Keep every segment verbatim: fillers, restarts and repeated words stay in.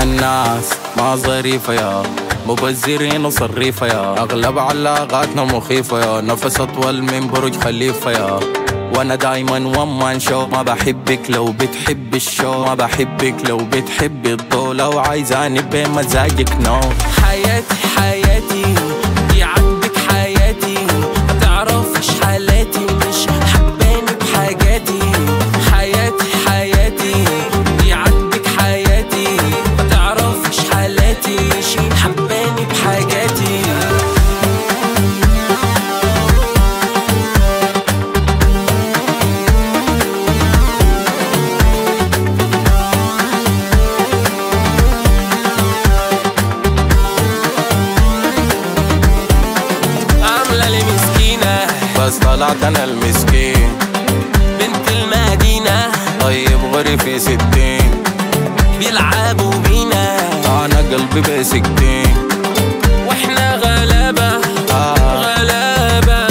الناس ما ظريفة يا مبذرين وصريفة يا أغلب علاقاتنا مخيفة يا نفس أطول من برج خليفة يا وانا دايما وان مان شو ما بحبك لو بتحب الشو ما بحبك لو بتحب الضو لو عايزاني بمزاجك نو حياتي حياتي دي عندك حياتي ما تعرفش حالاتي مش حباني بحاجاتي حياتي حياتي دي عندك حياتي ما تعرفش حالاتي مش حباني بحاجاتي بس طلعت انا المسكين بنت المدينة طيب غري في ستين بيلعبوا بينا انا قلبي بسكتين واحنا غلابة آه. غلابة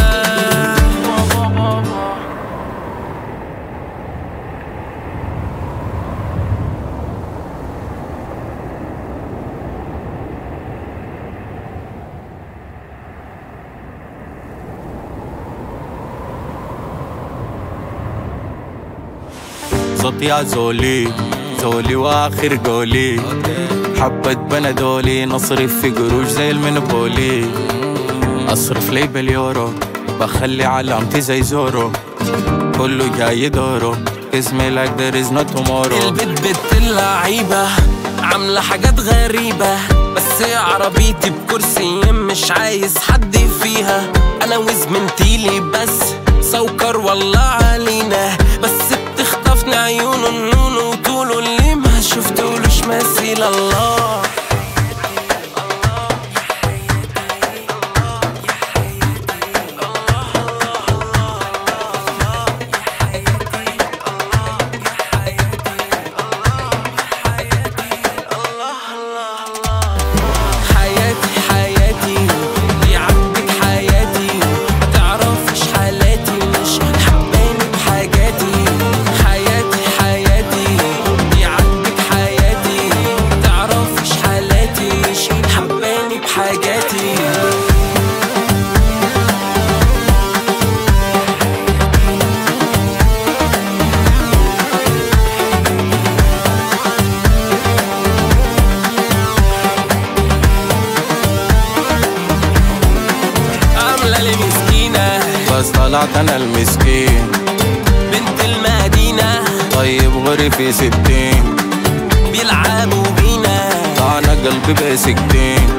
صوت يا زولي زولي واخر قولي حبة بنادولي نصرف في قروش زي المنبولي اصرف لي باليورو بخلي علامتي زي زورو كله جاي دوره اسمي like there is no tomorrow البت بت اللعيبة عاملة حاجات غريبة بس عربيتي بكرسي مش عايز حد فيها انا وزمنتيلي بس سوكر والله علينا بس بتخطفني عيونه النون وطوله اللي ما شفتولوش مثيل الله بس طلعت انا المسكين بنت المدينة طيب غري في ستين بيلعبوا بينا انا قلبي بسكتين